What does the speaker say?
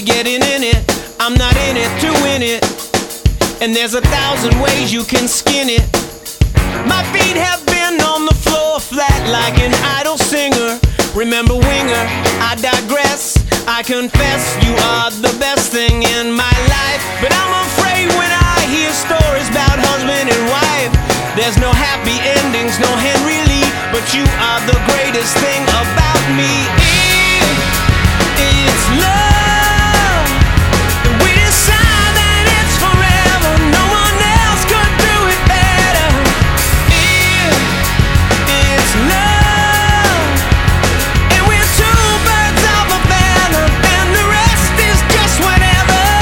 getting in it. I'm not in it to win it. And there's 1,000 ways you can skin it. My feet have been on the floor flat like an idle singer. Remember Winger, I digress. I confess you are the best thing in